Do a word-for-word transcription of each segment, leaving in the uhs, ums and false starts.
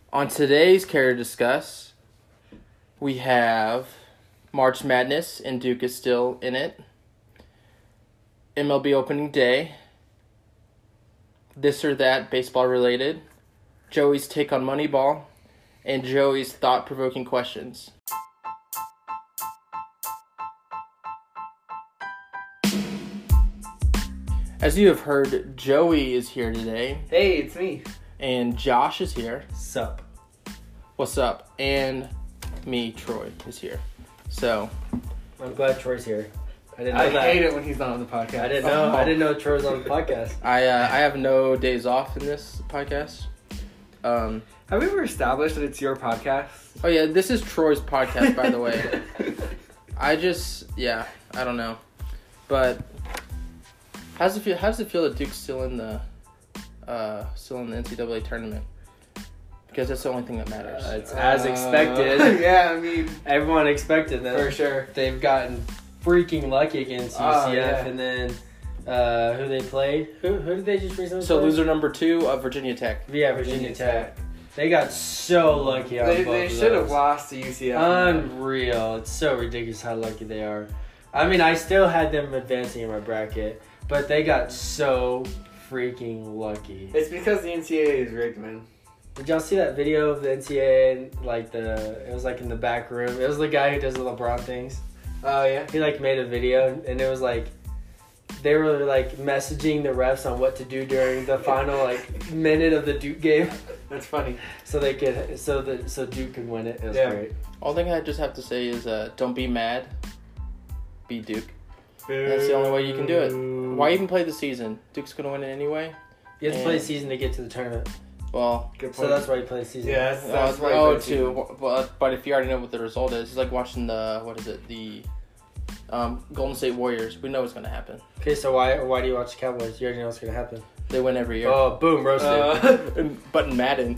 On today's Care to Discuss, we have March Madness, and Duke is still in it. M L B opening day. This or that baseball related. Joey's take on Moneyball, and Joey's thought-provoking questions. As you have heard, Joey is here today. Hey, it's me. And Josh is here. Sup. What's up? And me, Troy, is here. So, I'm glad Troy's here. I didn't know I that. hate it when he's not on the podcast. I didn't know. I didn't know Troy was on the podcast. I uh, I have no days off in this podcast. Um, Have we ever established that it's your podcast? oh yeah, this is Troy's podcast, by the way. I just, yeah, I don't know, but how's it feel? How does it feel that Duke's still in the, uh, still in the N C double A tournament? Because that's the only thing that matters. Uh, it's as Uh, expected. yeah, I mean, Everyone expected that. for sure. They've gotten freaking lucky against U C F, Oh, yeah. and then uh, who they played? Who who did they just recently so play? loser number two of Virginia Tech. Yeah, Virginia Tech. They got so lucky on They, both they of should have those. lost to U C F. Unreal. It's so ridiculous how lucky they are. I mean, I still had them advancing in my bracket, but they got so freaking lucky. It's because the N C double A is rigged, man. Did y'all see that video of the N C double A and like the it was like in the back room? It was the guy who does the LeBron things. Oh, yeah? He like made a video and it was like they were like messaging the refs on what to do during the final like minute of the Duke game, That's funny. so they could so that so Duke could win it. It was Yeah. great. All thing I just have to say is, uh, don't be mad. Be Duke. That's the only way you can do it. Why even play the season? Duke's gonna win it anyway. You have to play And- season to get to the tournament, Well, Good so point. that's why you play season. Yeah, that's, that's uh, why oh, it's too. But but if you already know what the result is, it's like watching the what is it the um, Golden State Warriors. We know what's gonna happen. Okay, so why why do you watch the Cowboys? You already know what's gonna happen. They win every year. Oh, boom, roasted. Uh, And- but in Madden,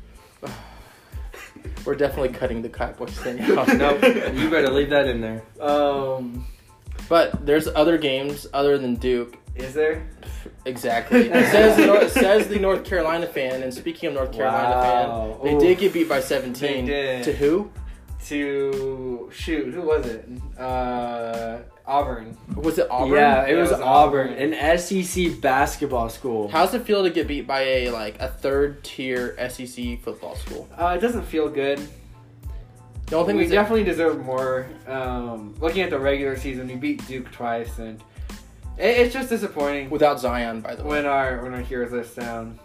we're definitely cutting the Cowboys thing out. Nope, you better leave that in there. um, But there's other games other than Duke. is there? Exactly. It says the North, says the North Carolina fan. And speaking of North Carolina Wow. fan, they Oof. did get beat by seventeen. They did. To who? To, shoot, who was it? Uh, Auburn. Was it Auburn? Yeah, it Yeah, was, it was Auburn, Auburn. an S E C basketball school. How's it feel to get beat by a like a third tier S E C football school? Uh, it doesn't feel good. The only thing we that's definitely deserve more. Um, looking at the regular season, we beat Duke twice, and it, it's just disappointing without Zion, by the way. when our when our heroes let down.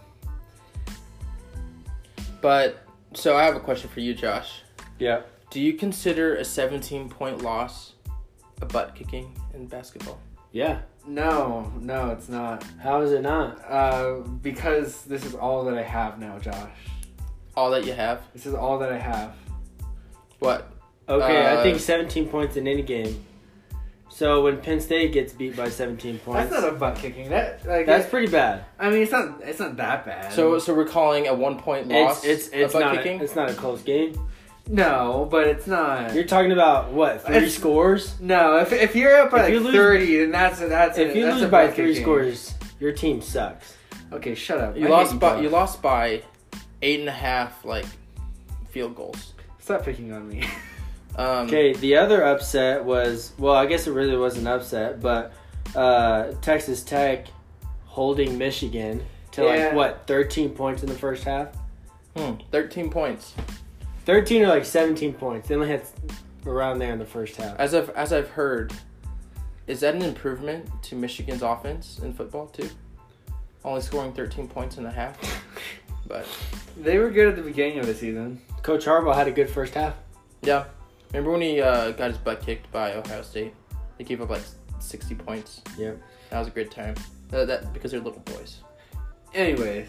But so I have a question for you, Josh. Yeah. Do you consider a seventeen point loss a butt kicking in basketball? Yeah. No, no, it's not. How is it not? Uh, because this is all that I have now, Josh. All that you have? This is all that I have. What? Okay, Uh, I think seventeen points in any game. So when Penn State gets beat by seventeen points, That's not a butt kicking. That like that's it- pretty bad. I mean, it's not. It's not that bad. So so we're calling a one point loss It's it's it's a butt not kicking? a, it's not a close game. no, but it's not. You're talking about what three It's- scores? no, if if you're up by If you like lose- thirty, then that's a, that's a, If you that's lose a by butt three kicking. scores, your team sucks. Okay, shut up. You I lost hate by both. you lost by eight and a half like field goals. Stop picking on me. Um, Okay, the other upset was, well, I guess it really was an upset, but uh, Texas Tech holding Michigan to Yeah. like, what, thirteen points in the first half? hmm, thirteen points. thirteen or like seventeen points. They only had around there in the first half. As I've as I've heard, is that an improvement to Michigan's offense in football too? Only scoring thirteen points and a half. But They were good at the beginning of the season. Coach Harbaugh had a good first half. yeah, remember when he uh, got his butt kicked by Ohio State? They gave up like sixty points. Yep. That was a great time. That, that because they're little boys. Anyways,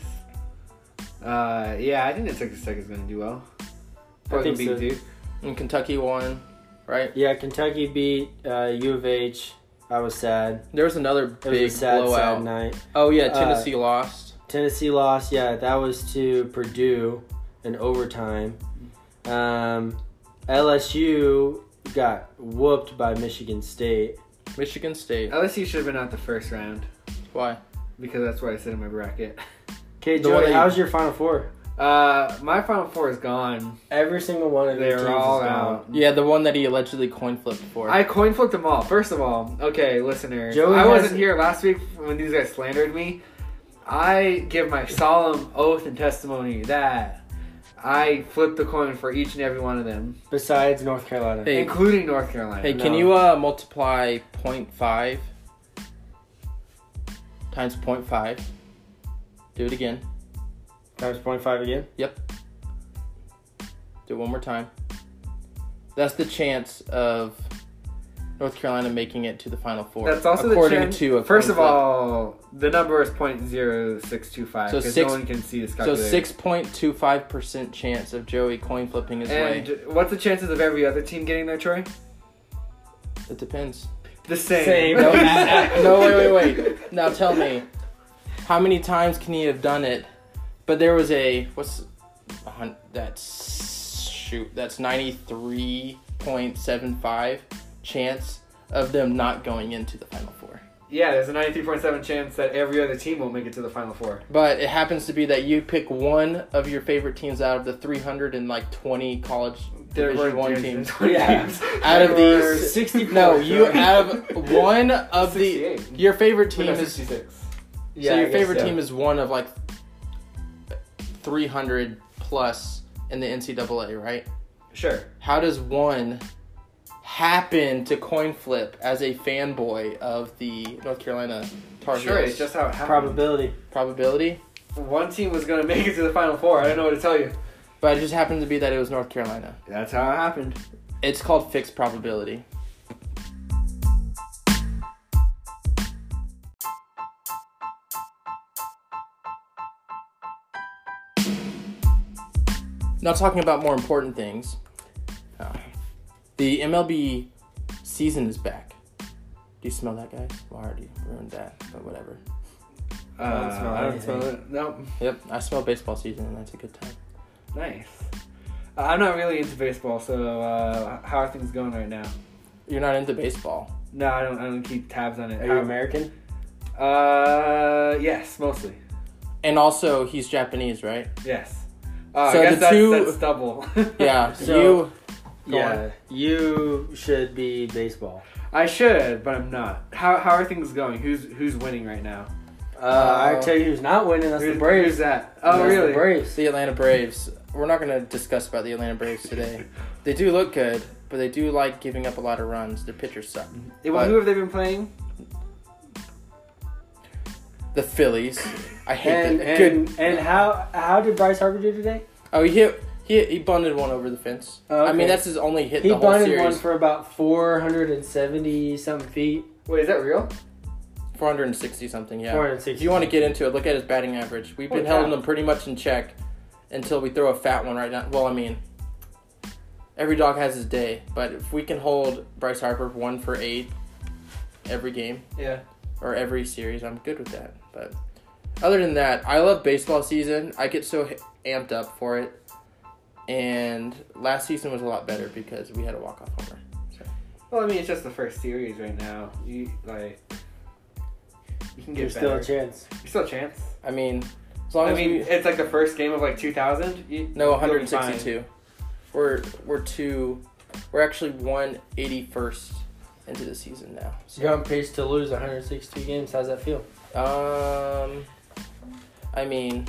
uh, yeah, I think that Texas Tech is going to do well. I Probably think beat so. Duke. And Kentucky won, right? Yeah, Kentucky beat uh, U of H. I was sad. There was another It big was a sad, blowout. sad night. Oh yeah, Uh, Tennessee lost. Tennessee lost. Yeah, that was to Purdue in overtime. Um, L S U got whooped by Michigan State. Michigan State. L S U should have been out the first round Why? because that's where I sit in my bracket. Okay, The one Joey, that you- how's your Final Four? Uh, my Final Four is gone. Every single one of They're their teams all is gone. out. Yeah, the one that he allegedly coin flipped for. I coin flipped them all. First of all, okay, listeners. Joey I has- wasn't here last week when these guys slandered me. I give my solemn oath and testimony that I flipped the coin for each and every one of them, Besides North Carolina. Hey. including North Carolina. Hey, can No. you uh, multiply point five times point five? Do it again. Times point five again? Yep. Do it one more time. That's the chance of North Carolina making it to the Final Four. That's also according the chance. to a First coin of flip. all, the number is point zero six two five So because six- no one can see this so calculator. six point two five percent chance of Joey coin flipping his And way. what's the chances of every other team getting there, Troy? It depends. The same. Same. No, no, wait, wait, wait. Now tell me, how many times can he have done it? But there was a what's a hun- that's shoot that's ninety three point seven five chance of them not going into the Final Four. Yeah, there's a ninety-three point seven chance that every other team won't make it to the Final Four. But it happens to be that you pick one of your favorite teams out of the three hundred twenty college There Division were One there's teams. twenty Yeah. teams. Out of There were these, sixty-four. no, you out of one of the sixty-eight. your favorite Wait, team no, is sixty-six. Yeah, so I your guess favorite so. team is one of like three hundred plus in the N C double A, right? Sure. How does one happen to coin flip as a fanboy of the North Carolina Tar Heels? Sure, it's just how it happened. Probability. Probability, One team was going to make it to the Final Four. I don't know what to tell you. but it just happened to be that it was North Carolina. That's how it happened. It's called fixed probability. Now talking about more important things, uh, the M L B season is back. Do you smell that, guys? Well, I already ruined that, but whatever. Uh, I don't smell I don't anything. smell it. No. Yep, I smell baseball season, and that's a good time. Nice. Uh, I'm not really into baseball, so uh, how are things going right now? You're not into baseball. No, I don't. I don't keep tabs on it. Are you How- American? Uh, yes, mostly. And also, he's Japanese, right? Yes. Uh, So I guess the that's, two- that's double. Yeah, So- you... Go Yeah. You should be baseball. I should, but I'm not. How how are things going? Who's who's winning right now? Uh, I tell you who's not winning. That's Who's, the Braves. Who's that? Oh, That's really? The Braves. The Atlanta Braves. We're not going to discuss about the Atlanta Braves today. They do look good, but they do like giving up a lot of runs. Their pitchers suck. Well, But- who have they been playing? The Phillies. I hate And them. and, Good. and how how did Bryce Harper do today? Oh, he hit, he he bunted one over the fence. Oh, I mean, okay. that's his only hit He the whole bunted series. one for about four hundred and seventy something feet. Wait, is that real? four hundred sixty something, yeah. four hundred sixty. If you want to get into it, look at his batting average. We've been Holy holding cow. him pretty much in check until we throw a fat one right now. Well, I mean, every dog has his day, but if we can hold Bryce Harper one for eight every game Yeah. or every series, I'm good with that. But other than that, I love baseball season. I get so h- amped up for it. And last season was a lot better because we had a walk-off homer. So. Well, I mean, it's just the first series right now. You like, you can get There's better. still a chance. There's still a chance. I mean, as long I as mean, we... it's like the first game of like two thousand. You, No, you'll be one sixty-two. We're we're two. We're actually one eighty-first into the season now. You're on pace to lose one hundred sixty-two games. How's that feel? Um, I mean,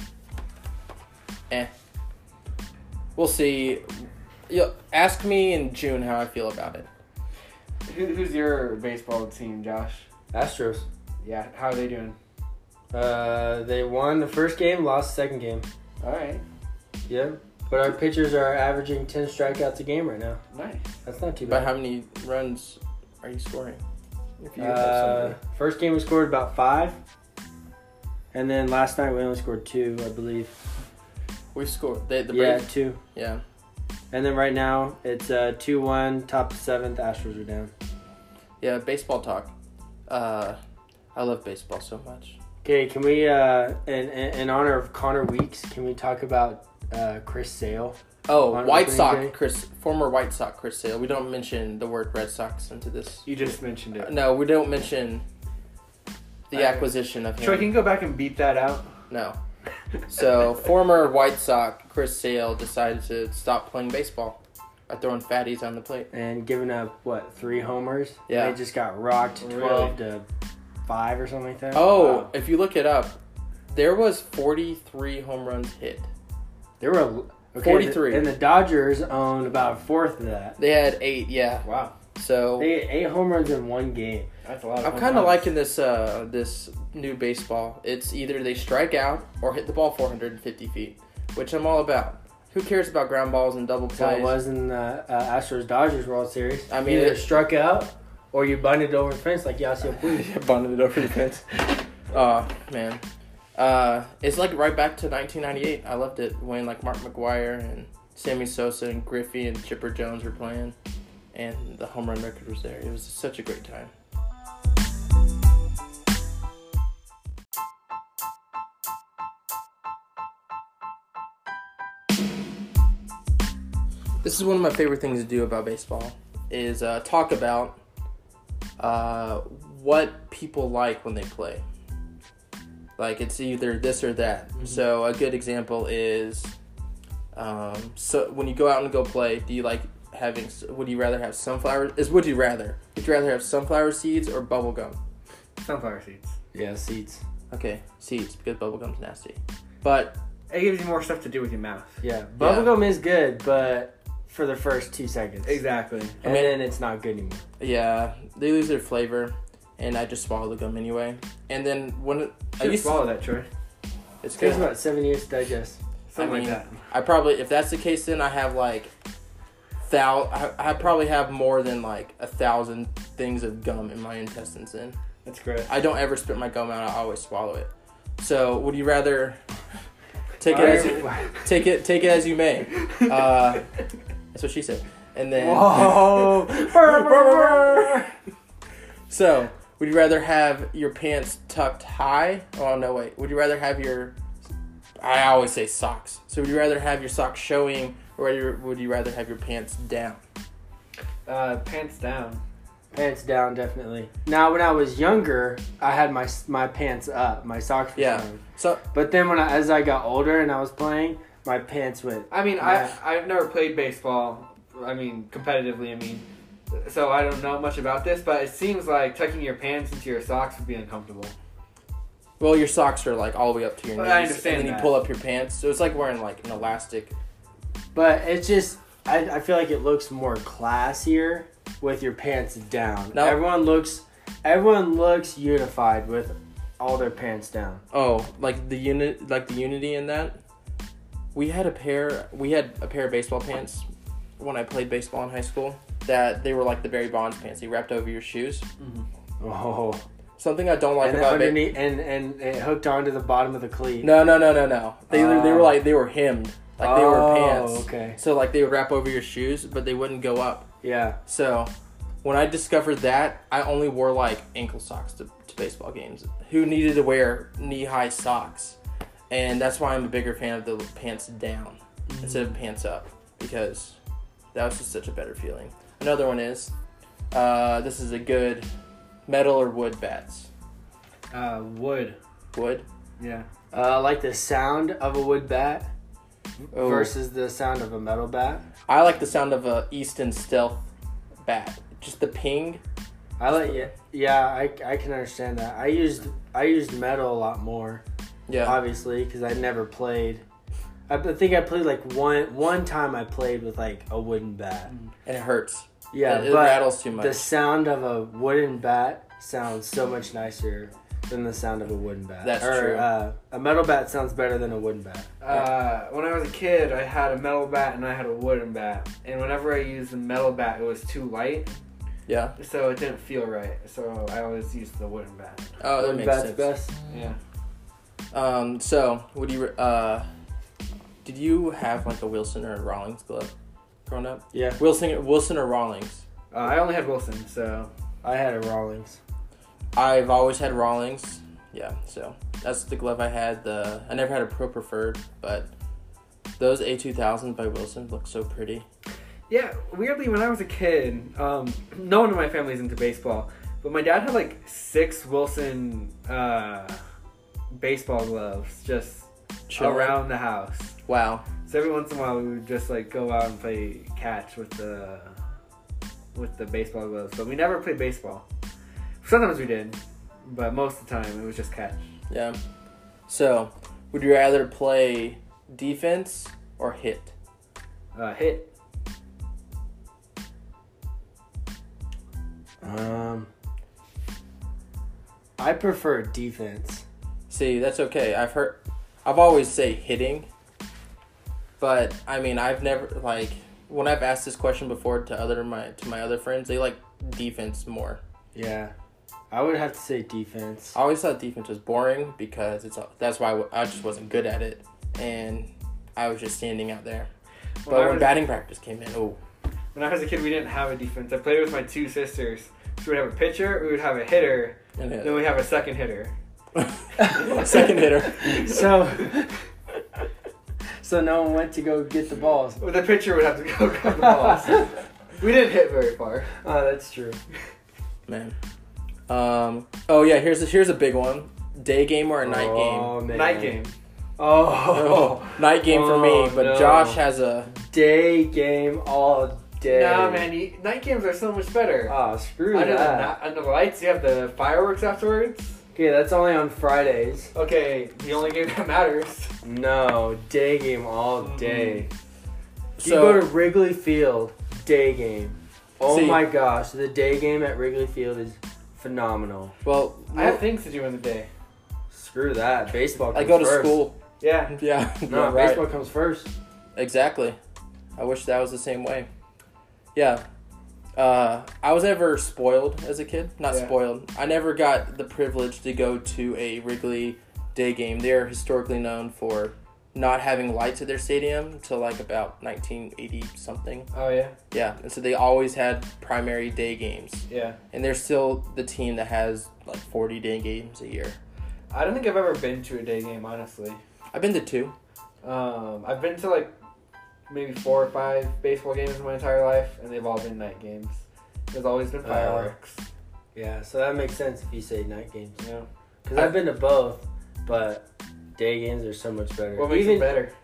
eh. We'll see. You ask me in June how I feel about it. fine. Who, who's your baseball team, Josh? Astros. Yeah, how are they doing? Uh, they won the first game, lost the second game. All right, Yeah. But our pitchers are averaging ten strikeouts a game right now. nice. That's not too But bad. how many runs are you scoring? If you have Uh, somebody. first game we scored about five. And then last night we only scored two, I believe. We scored. They, the yeah, Braves, two. yeah. And then right now it's uh, two one, top seventh, Astros are down. Yeah, baseball talk. Uh, I love baseball so much. Okay, can we, uh, in, in, in honor of Connor Weeks, can we talk about uh, Chris Sale? Oh, On White opening Sox day? Chris, former White Sox Chris Sale. We don't mention the word Red Sox into this. You just mentioned it. No, we don't mention the I- acquisition of him. Troy, can you go back and beat that out? No. So, former White Sox Chris Sale decided to stop playing baseball by throwing fatties on the plate. And giving up, what, three homers? Yeah. They just got rocked Really? twelve to five or something like that. Oh, Wow. if you look it up, there was forty-three home runs hit. There were okay, forty-three. the- and the Dodgers owned about a fourth of that. They had eight, yeah. Wow. So, They had eight home runs in one game. That's a lot of I'm home kind of runs. liking this uh, this new baseball. It's either they strike out or hit the ball four hundred fifty feet, which I'm all about. Who cares about ground balls and double That's how it plays? was in the uh, Astros Dodgers World Series. I mean, either it- struck out or you bunted over the fence like Yasiel Puig. Bundled it over the fence. Oh man, uh, it's like right back to nineteen ninety-eight. I loved it when like Mark McGuire and Sammy Sosa and Griffey and Chipper Jones were playing, and the home run record was there. It was such a great time. This is one of my favorite things to do about baseball is uh, talk about uh, what people like when they play. Like it's either this or that. Mm-hmm. So a good example is um, so when you go out and go play, do you like having? Would you rather have sunflower? Is would you rather? Would you rather have sunflower seeds or bubble gum? Sunflower seeds. Yeah, seats. Okay, seeds because bubble gum's nasty. But It gives you more stuff to do with your mouth. Yeah, bubblegum is good, but for the first two seconds. Exactly. And I mean- then it's not good anymore. yeah, they lose their flavor, and I just swallow the gum anyway. And then when it, I Should used swallow that, Troy. it's It takes good. about seven years to digest. Something I mean, like that. I probably, if that's the case, then I have like, thou. I, I probably have more than like a thousand things of gum in my intestines. In That's great. I don't ever spit my gum out. I always swallow it. So, would you rather take it as you, take it take it as you may? Uh, that's what she said. And then, Whoa! so would you rather have your pants tucked high? Oh no, wait. Would you rather have your? I always say socks. So would you rather have your socks showing, or would you- would you rather have your pants down? Uh, pants down. Pants down, definitely. Now, when I was younger, I had my my pants up, my socks were Yeah. showing. So But then when I, as I got older and I was playing, my pants went. I mean, Yeah. I I've never played baseball. I mean, competitively. I mean, so I don't know much about this, but it seems like tucking your pants into your socks would be uncomfortable. well, your socks are like all the way up to your Well, knees, I understand and then that. you pull up your pants. So it's like wearing like an elastic. But it's just, I, I feel like it looks more classier with your pants down. No. Everyone looks, everyone looks unified with all their pants down. Oh, like the unit, like the unity in that. We had a pair. We had a pair of baseball pants when I played baseball in high school. That they were like the Barry Bonds pants. They wrapped over your shoes. Oh, Something I don't like and about ba- underneath, and and it hooked onto the bottom of the cleat. No, no, no, no, no. They they were Oh. like they were hemmed, like they were Oh, pants. okay. So like they would wrap over your shoes, but they wouldn't go up. Yeah. So when I discovered that, I only wore like ankle socks to, to baseball games. Who needed to wear knee high socks? And that's why I'm a bigger fan of the pants down Mm-hmm. instead of pants up, because that was just such a better feeling. Another one is uh, this is a good metal or wood bats. Uh, wood. Wood. Yeah. Uh, like the sound of a wood bat Oh. versus the sound of a metal bat. I like the sound of a Easton Stealth bat. Just the ping. I like yeah, yeah. I, I can understand that. I used I used metal a lot more, Yeah. obviously, because I never played. I b- think I played like one one time. I played with like a wooden bat. And it hurts. Yeah, It, it but rattles too much. the sound of a wooden bat sounds so much nicer than the sound of a wooden bat. That's or, true. Uh, a metal bat sounds better than a wooden bat. Uh, when I was a kid, I had a metal bat and I had a wooden bat. And whenever I used the metal bat, it was too light, Yeah. so it didn't feel right. So I always used the wooden bat. Oh, that wooden makes bat's sense. best. Yeah. Um, so, would you, uh, did you have like a Wilson or a Rawlings glove growing up? Yeah, Wilson, Wilson or Rawlings? Uh, I only had Wilson, so I had a Rawlings. I've always had Rawlings. Yeah, so that's the glove I had. The I never had a Pro Preferred, but those A two thousand by Wilson look so pretty. yeah. Weirdly, when I was a kid, um, no one in my family's into baseball, but my dad had like six Wilson uh, baseball gloves, just Chilling. around the house. Wow. So every once in a while, we would just like go out and play catch with the with the baseball gloves. But we never played baseball. Sometimes we did, but most of the time it was just catch. Yeah. So, would you rather play defense or hit? Uh, hit. Um, I prefer defense. See, that's okay. I've heard, I've always say hitting, but I mean, I've never like when I've asked this question before to other my to my other friends, they like defense more. Yeah, I would have to say defense. I always thought defense was boring because it's that's why I, w- I just wasn't good at it, and I was just standing out there. But When I when was- batting practice came in, oh, When I was a kid, we didn't have a defense. I played with my two sisters. So we'd have a pitcher, we would have a hitter, and then it, we have a second hitter. second hitter. So, so no one went to go get the balls. Well, the pitcher would have to go grab the balls. We didn't hit very far. Oh, that's true. Man. Um. Oh yeah. Here's a, here's a big one. Day game or a night oh, game? Man. Night game. Oh, Oh, night game for Oh, me. But no. Josh has a. day game all day. Nah, man, you, night games are so much better. Oh, screw Under the, that. na- under the lights, you have the fireworks afterwards. Okay, that's only on Fridays. Okay, the only game that matters. No, day game all Mm-mm. day. You So go to Wrigley Field, day game. Oh See- my gosh, the day game at Wrigley Field is phenomenal. well, I have things to do in the day. Screw that. Baseball comes I go to first. school. Yeah. Yeah. No, yeah, right. baseball comes first. Exactly. I wish that was the same way. Yeah. Uh, I was never spoiled as a kid. Not Yeah. spoiled. I never got the privilege to go to a Wrigley day game. They're historically known for not having lights at their stadium until like about nineteen eighty something. Oh, yeah? Yeah. And so they always had primary day games. Yeah. And they're still the team that has like forty day games a year. I don't think I've ever been to a day game, honestly. I've been to two. Um, I've been to like maybe four or five baseball games in my entire life, and they've all been night games. There's always been fireworks. Yeah, so that makes sense if you say night games. You know? Because I've been to both, but day games are so much better. What makes Even it better?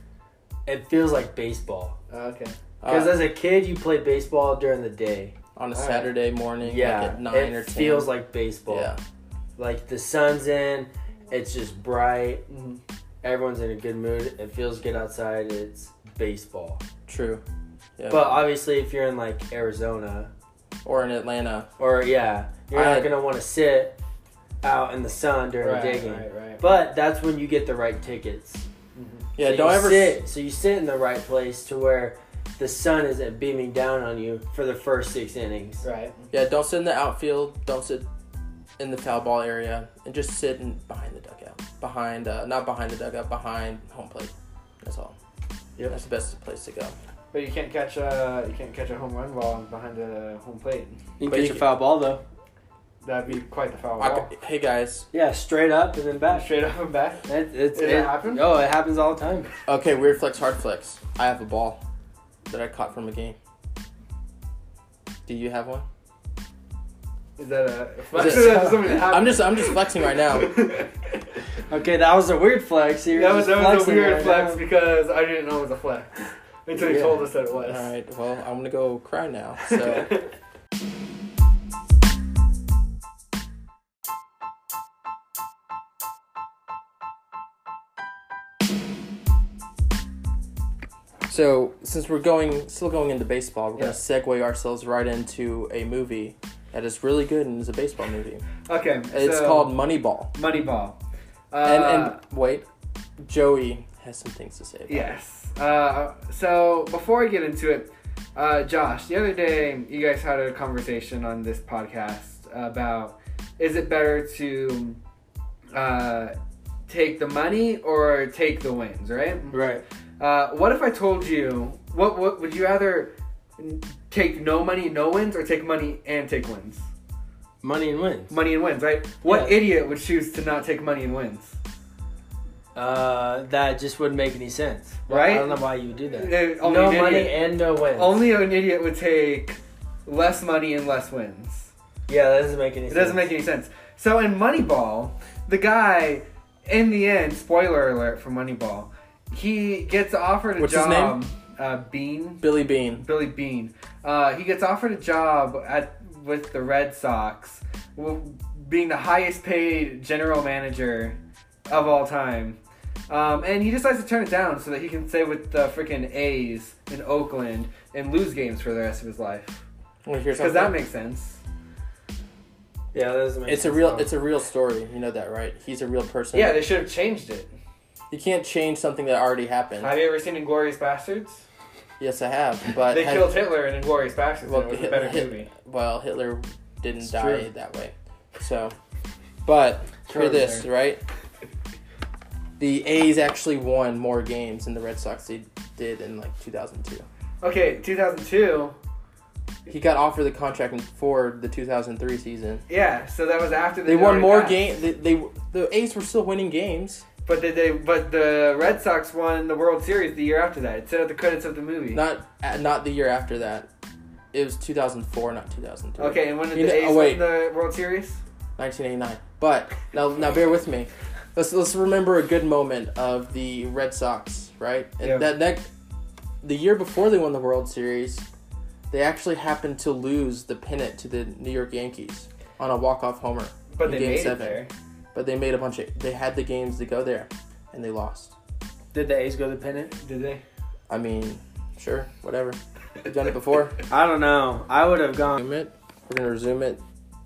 it feels like baseball. Oh, okay. Because Uh, as a kid, you play baseball during the day. on a Alright. Saturday morning, Yeah, like at nine it or ten. feels like baseball. Yeah. Like the sun's in, it's just bright. Mm-hmm. Everyone's in a good mood. It feels good outside. It's baseball. True. Yeah. But obviously, if you're in like Arizona, or in Atlanta. or yeah, you're I- not gonna want to sit out in the sun during Right, a day game. right, right. But that's when you get the right tickets. Mhm. Yeah, so don't you ever sit. So you sit in the right place to where the sun isn't beaming down on you for the first six innings. Right. Yeah, don't sit in the outfield. Don't sit in the foul ball area, and just sit in behind the dugout. Behind, uh, not behind the dugout, behind home plate. That's all. Yep. That's the best place to go. But you can't catch a you can't catch a home run ball behind the home plate. You But can you catch a can- foul ball though. That'd be quite the foul I ball. c- hey guys. Yeah, straight up and then back. Straight up and back. It, it's, Does it happen? Oh, it happens all the time. Okay, weird flex, hard flex. I have a ball that I caught from a game. Do you have one? Is that a Is flex? it- Or that's something that I'm happened? just, I'm just flexing right now. Okay, that was a weird flex. You were That was, just that was a flexing weird right flex now. because I didn't know it was a flex until you Yeah. told us that it was. All right. Well, I'm gonna go cry now. So. So, since we're going, still going into baseball, we're Yeah. gonna segue ourselves right into a movie that is really good and is a baseball movie. Okay, It's so, called Moneyball. Moneyball. Uh, And and wait, Joey has some things to say. About yes. Uh, so before I get into it, uh, Josh, the other day you guys had a conversation on this podcast about is it better to uh, take the money or take the wins, right? Right. Uh, what if I told you, what, what would you rather take no money, no wins, or take money and take wins? Money and wins. Money and wins, right? What Yeah. idiot would choose to not take money and wins? Uh, that just wouldn't make any sense. Right? I don't know why you would do that. Uh, only no an money idiot. and no wins. Only an idiot would take less money and less wins. Yeah, that doesn't make any It sense. doesn't make any sense. So in Moneyball, the guy in the end, spoiler alert for Moneyball, he gets offered a What's his job. name? Uh, Bean. Billy Bean. Billy Bean. Uh, he gets offered a job at with the Red Sox, being the highest paid general manager of all time. Um, and he decides to turn it down so that he can stay with the freaking A's in Oakland and lose games for the rest of his life. Because that makes sense. Yeah, that doesn't make It's sense. a real, it's a real story. You know that, right? He's a real person. Yeah, they should have changed it. You can't change something that already happened. Have you ever seen Inglourious Bastards? Yes, I have. But they had, killed Hitler in Inglourious Bastards. Well, and it was Hit- a better Hit- movie. Well, Hitler didn't It's die true. that way. So, but True, hear this, sir. right? The A's actually won more games than the Red Sox did, did in like two thousand two. Okay, two thousand two. He got offered the contract for the two thousand three season. Yeah, so that was after They they won more games. games. They, they the A's were still winning games. But did they? But the Red Sox won the World Series the year after that. It said at the credits of the movie. Not uh, not the year after that. It was two thousand four, not two thousand three. Okay, and when did You the know- A's oh, wait. win the World Series? nineteen eighty-nine. But now, now bear with me. Let's let's remember a good moment of the Red Sox, right? And Yeah. that that the year before they won the World Series, they actually happened to lose the pennant to the New York Yankees on a walk-off homer. But in they Game made seven. it there. But they made a bunch of. They had the games to go there, and they lost. Did the A's go the pennant? Did they? I mean, sure, whatever. You've done it before. I don't know. I would have gone. Resume it. We're gonna resume it.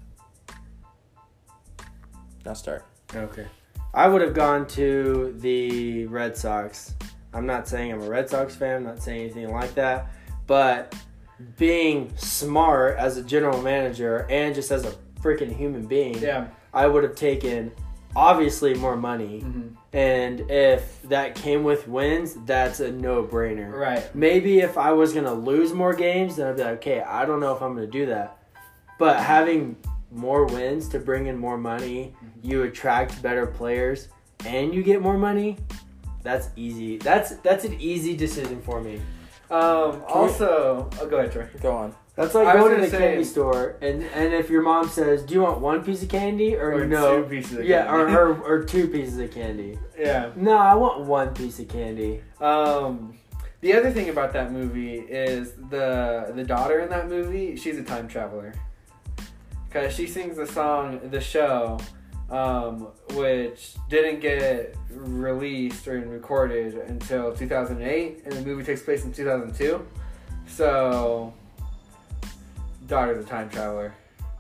Now start. Okay. I would have gone to the Red Sox. I'm not saying I'm a Red Sox fan. I'm not saying anything like that. But being smart as a general manager and just as a freaking human being, Yeah. I would have taken obviously more money. Mm-hmm. And if that came with wins, that's a no-brainer. Right. Maybe if I was going to lose more games, then I'd be like, okay, I don't know if I'm going to do that. But having more wins to bring in more money, you attract better players, and you get more money, that's easy. That's that's an easy decision for me. Um. Also, oh, go ahead, Troy. Go on. That's like I was going to gonna the say- candy store, and, and if your mom says, do you want one piece of candy, or, Or no? two pieces of yeah, candy. or, or, or two pieces of candy. Yeah. No, I want one piece of candy. Um. The other thing about that movie is the the daughter in that movie. She's a time traveler. Because she sings the song "The Show," um, which didn't get released or recorded until two thousand eight, and the movie takes place in two thousand two. So, daughter's a time traveler,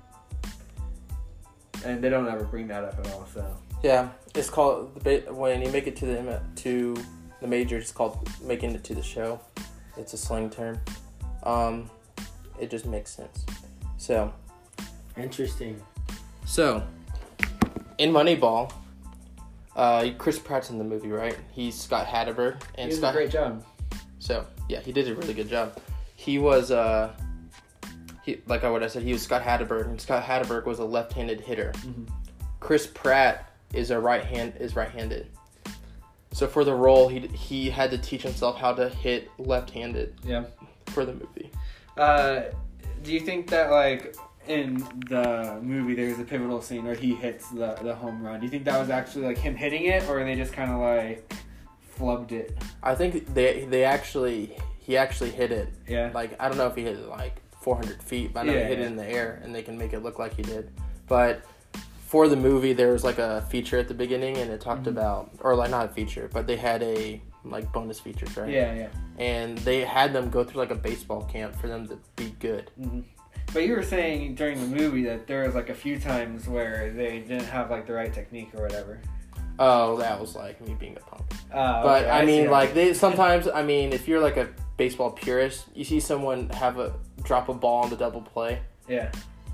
and they don't ever bring that up at all. So, Yeah, it's called the ba- when you make it to the to the major. It's called making it to the show. It's a slang term. Um, it just makes sense. So, Interesting. so in Moneyball, uh, Chris Pratt's in the movie, right? He's Scott Hatterberg, he and did Scott. a great job. So yeah, he did a really good job. He was uh, he like I what I said. He was Scott Hatterberg, and Scott Hatterberg was a left-handed hitter. Mm-hmm. Chris Pratt is a right hand is right-handed. So for the role, he he had to teach himself how to hit left-handed Yeah. for the movie. Uh, do you think that like in the movie there's a pivotal scene where he hits the the home run? Do you think that was actually like him hitting it, or they just kind of like flubbed it? I think they they actually he actually hit it. Yeah. Like I don't know if he hit it like four hundred feet, but I know Yeah, he hit yeah. it in the air, and they can make it look like he did. But for the movie, there was like a feature at the beginning, and it talked Mhm. about, or like not a feature, but they had a like bonus features, right? Yeah, yeah. And they had them go through like a baseball camp for them to be good. Mm-hmm. But you were saying during the movie that there was like a few times where they didn't have like the right technique or whatever. Oh, that was like me being a punk. Uh, But okay, I mean, see. like they sometimes. I mean, if you're like a baseball purist, you see someone have a drop a ball on the double play. Yeah.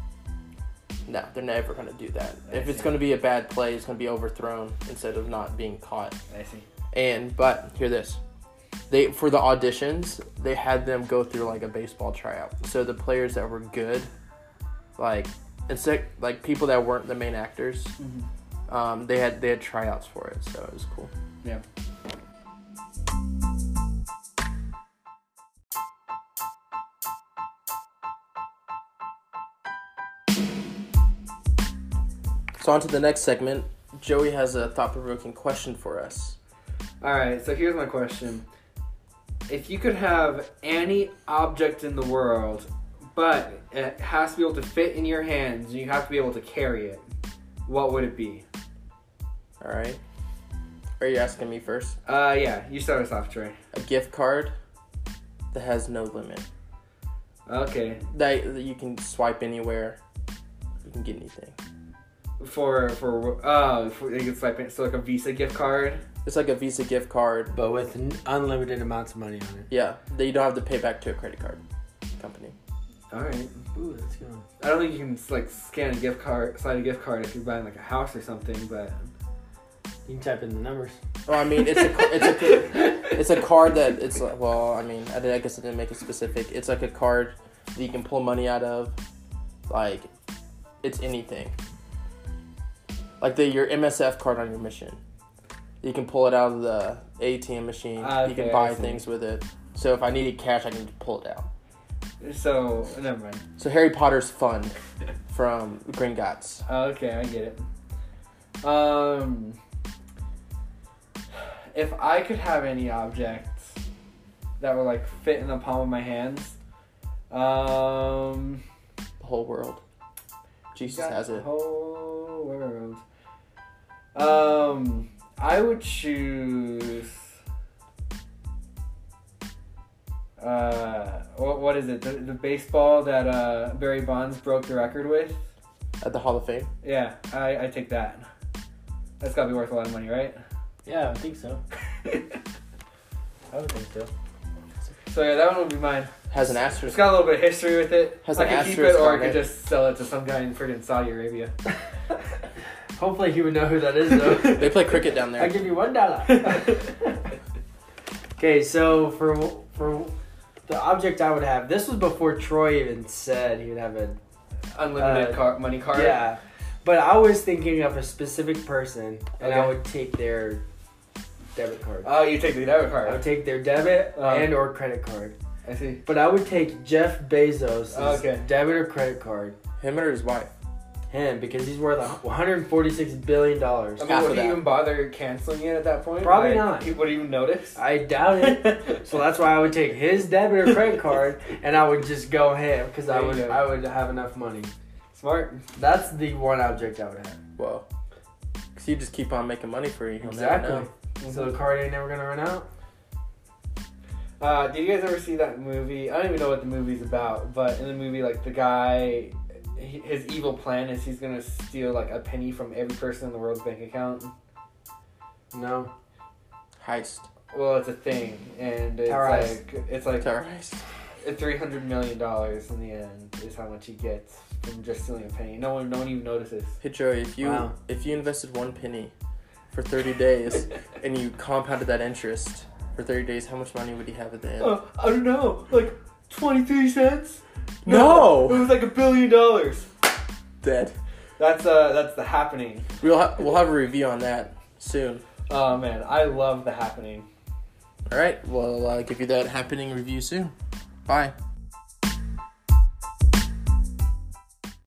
No, they're never gonna do that. I If it's see. gonna be a bad play, it's gonna be overthrown instead of not being caught. I see. And but hear this, they for the auditions they had them go through like a baseball tryout. So the players that were good, like instead like people that weren't the main actors, Mm-hmm. um, they had they had tryouts for it. So it was cool. Yeah. So on to the next segment. Joey has a thought-provoking question for us. All right, so here's my question. If you could have any object in the world, but it has to be able to fit in your hands and you have to be able to carry it, what would it be? All right. Are you asking me first? Uh, yeah, you start us off, Trey. A gift card that has no limit. Okay. That, that you can swipe anywhere. You can get anything. For, for, uh, for, you can swipe it, so like a Visa gift card? It's like a Visa gift card. But with n- unlimited amounts of money on it. Yeah, that you don't have to pay back to a credit card company. All right. Ooh, that's good. I don't think you can like scan a gift card, slide a gift card if you're buying like a house or something, but You can type in the numbers. Well, I mean, it's a ca- it's a it's a card that it's like, well, I mean, I, did, I guess I didn't make it specific. It's like a card that you can pull money out of, like it's anything. Like the your M S F card on your mission, you can pull it out of the A T M machine. Ah, you can okay, buy I see. things with it. So if I needed cash, I can just pull it out. so never mind. So Harry Potter's fun from Gringotts. Oh, okay, I get it. Um, if I could have any objects that would like fit in the palm of my hands, um, The whole world. Jesus got has the it. whole world. Um, I would choose. Uh, what what is it? The, the baseball that uh, Barry Bonds broke the record with. At the Hall of Fame. Yeah, I, I take that. That's gotta be worth a lot of money, right? Yeah, I think so. I would think so. So yeah, that one would be mine. Has an It's asterisk. got a little bit of history with it. Has I an could keep asterisk it, or I on could it. just sell it to some guy in friggin' Saudi Arabia. Hopefully he would know who that is, though. They play cricket down there. I'll give you one dollar. Okay, so for for the object I would have, this was before Troy even said he would have a Unlimited Uh, car- money card. yeah. But I was thinking of a specific person, and I Okay. would take their debit card. Oh, you take the debit I would card. take their debit Oh. and or credit card. I see. But I would take Jeff Bezos' Oh, okay. debit or credit card. Him or his wife. Him, because he's worth one hundred forty-six billion dollars. I mean, Half would of he that. even bother canceling it at that point? Probably Like, not. He would even notice. I doubt it. So that's why I would take his debit or credit card, and I would just go ham because I There you would go. I would have enough money. Smart. That's the one object I would have. Well, because you just keep on making money for you. You'll Exactly. never know. So the card ain't never gonna run out. Uh, did you guys ever see that movie? I don't even know what the movie's about, but in the movie, like the guy, he- his evil plan is he's gonna steal like a penny from every person in the world's bank account. No. Heist. Well, it's a thing, and it's Tower heist. like it's like Tower heist. three hundred million dollars in the end is how much he gets from just stealing a penny. No one, no one even notices. Hey Joey, if you Wow. if you invested one penny for thirty days and you compounded that interest for thirty days, how much money would you have at the end? Uh, I don't know, like twenty-three cents. No! it was like a billion dollars. Dead. That's uh, that's The Happening. We'll ha- we'll have a review on that soon. Oh man, I love The Happening. All right, we'll uh, give you that happening review soon. Bye.